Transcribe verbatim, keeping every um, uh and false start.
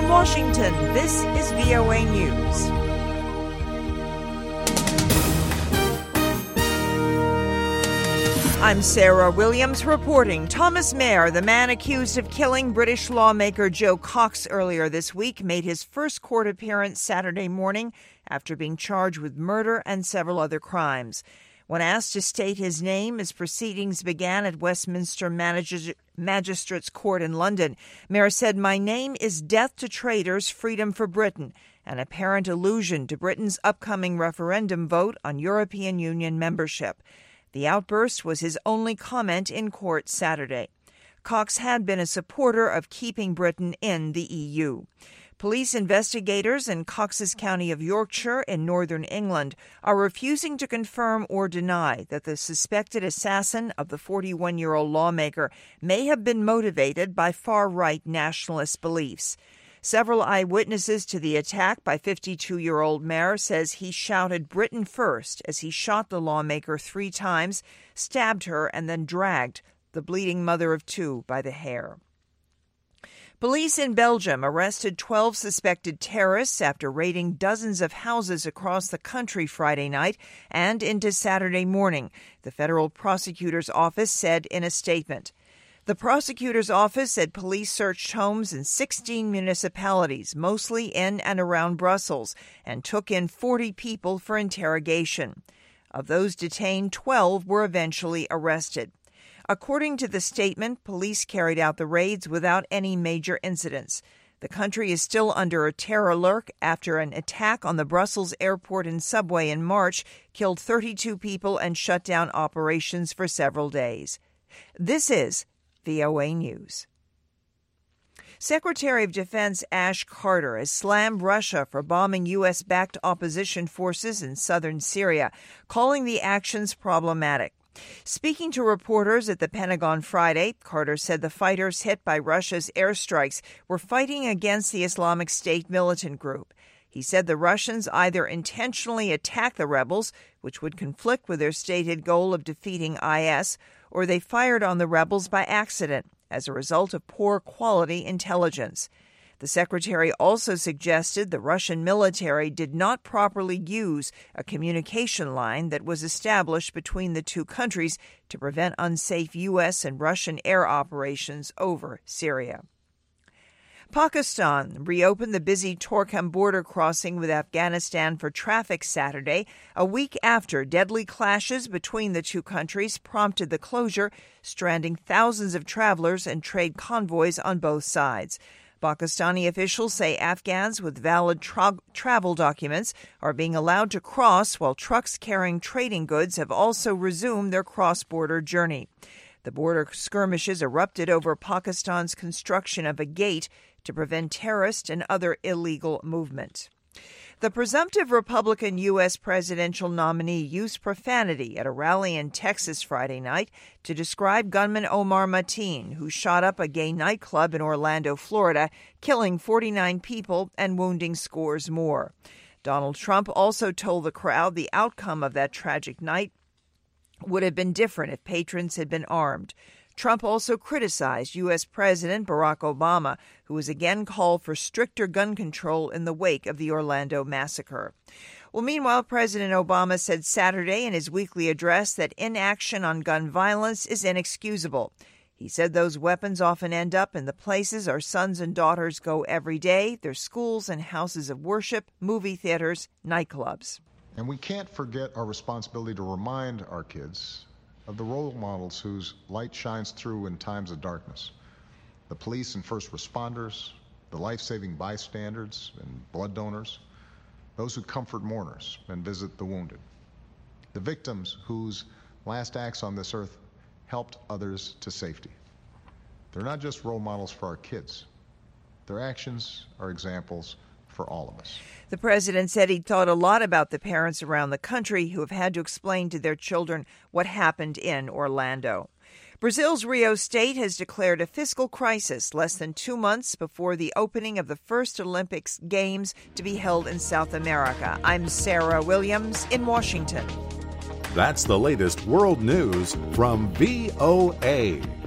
Washington, this is V O A News. I'm Sarah Williams reporting. Thomas Mayer, the man accused of killing British lawmaker Joe Cox earlier this week, made his first court appearance Saturday morning after being charged with murder and several other crimes. When asked to state his name as proceedings began at Westminster Magis- Magistrates Court in London, Mayer said, "My name is Death to Traitors, Freedom for Britain," an apparent allusion to Britain's upcoming referendum vote on European Union membership. The outburst was his only comment in court Saturday. Cox had been a supporter of keeping Britain in the E U. Police investigators in Cox's County of Yorkshire in northern England are refusing to confirm or deny that the suspected assassin of the forty-one-year-old lawmaker may have been motivated by far-right nationalist beliefs. Several eyewitnesses to the attack by fifty-two-year-old Mayer says he shouted "Britain first" as he shot the lawmaker three times, stabbed her, and then dragged the bleeding mother of two by the hair. Police in Belgium arrested twelve suspected terrorists after raiding dozens of houses across the country Friday night and into Saturday morning, the federal prosecutor's office said in a statement. The prosecutor's office said police searched homes in sixteen municipalities, mostly in and around Brussels, and took in forty people for interrogation. Of those detained, twelve were eventually arrested. According to the statement, police carried out the raids without any major incidents. The country is still under a terror alert after an attack on the Brussels airport and subway in March killed thirty-two people and shut down operations for several days. This is V O A News. Secretary of Defense Ash Carter has slammed Russia for bombing U S-backed opposition forces in southern Syria, calling the actions problematic. Speaking to reporters at the Pentagon Friday, Carter said the fighters hit by Russia's airstrikes were fighting against the Islamic State militant group. He said the Russians either intentionally attacked the rebels, which would conflict with their stated goal of defeating I S, or they fired on the rebels by accident as a result of poor quality intelligence. The secretary also suggested the Russian military did not properly use a communication line that was established between the two countries to prevent unsafe U S and Russian air operations over Syria. Pakistan reopened the busy Torkham border crossing with Afghanistan for traffic Saturday, a week after deadly clashes between the two countries prompted the closure, stranding thousands of travelers and trade convoys on both sides. Pakistani officials say Afghans with valid tra- travel documents are being allowed to cross, while trucks carrying trading goods have also resumed their cross-border journey. The border skirmishes erupted over Pakistan's construction of a gate to prevent terrorist and other illegal movement. The presumptive Republican U S presidential nominee used profanity at a rally in Texas Friday night to describe gunman Omar Mateen, who shot up a gay nightclub in Orlando, Florida, killing forty-nine people and wounding scores more. Donald Trump also told the crowd the outcome of that tragic night would have been different if patrons had been armed. Trump also criticized U S President Barack Obama, who has again called for stricter gun control in the wake of the Orlando massacre. Well, meanwhile, President Obama said Saturday in his weekly address that inaction on gun violence is inexcusable. He said those weapons often end up in the places our sons and daughters go every day, their schools and houses of worship, movie theaters, nightclubs. And we can't forget our responsibility to remind our kids of the role models whose light shines through in times of darkness. The police and first responders, the life-saving bystanders and blood donors, those who comfort mourners and visit the wounded. The victims whose last acts on this earth helped others to safety. They're not just role models for our kids. Their actions are examples for all of us. The president said he thought a lot about the parents around the country who have had to explain to their children what happened in Orlando. Brazil's Rio State has declared a fiscal crisis less than two months before the opening of the first Olympics Games to be held in South America. I'm Sarah Williams in Washington. That's the latest world news from V O A.